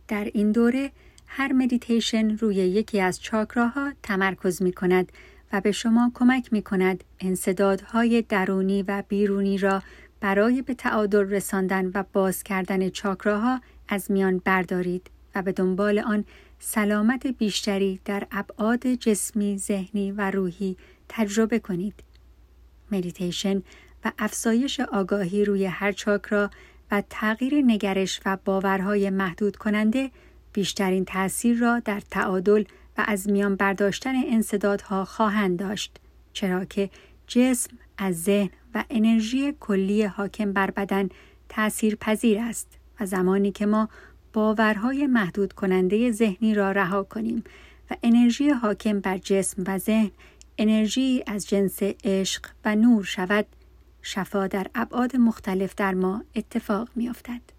در این دوره هر مدیتیشن روی یکی از چاکراها تمرکز می کند و به شما کمک می کند انسدادهای درونی و بیرونی را برای به تعادل رساندن و باز کردن چاکراها از میان بردارید و به دنبال آن سلامت بیشتری در ابعاد جسمی، ذهنی و روحی تجربه کنید. مدیتیشن و افزایش آگاهی روی هر چاکرا و تغییر نگرش و باورهای محدود کننده بیشترین تأثیر را در تعادل و از میان برداشتن انسدادها خواهند داشت، چرا که جسم از ذهن و انرژی کلی حاکم بر بدن تأثیر پذیر است و زمانی که ما باورهای محدود کننده ذهنی را رها کنیم و انرژی حاکم بر جسم و ذهن انرژی از جنس عشق و نور شود، شفا در ابعاد مختلف در ما اتفاق می‌افتد.